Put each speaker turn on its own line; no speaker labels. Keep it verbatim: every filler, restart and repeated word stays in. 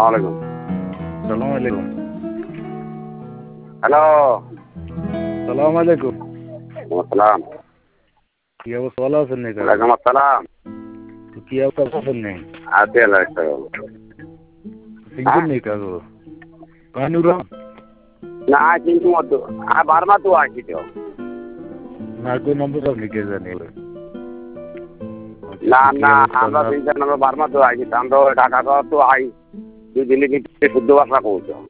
আলাইকুম।
সালাম আলাইকুম।
হ্যালো।
সালাম আলাইকুম।
আসসালাম।
কি অবস্থা, ভালো আছেন নাকি?
ওয়ালাইকুম আসসালাম।
কি অবস্থা আছেন নাকি?
আছি আল্লাহ রাখছে।
সিঙ্গেল নেই কাগো কানুরাম
না কিন্তু মত আ বারমা তো আসি তো
না কোন নম্বর আপনি কে জানি
না না আমরা তিন চার নম্বর বারমা তো আসি আমরা ঢাকা শহর তো আই দুই দিনে কিন্তু শুদ্ধ ভাষা পৌঁছ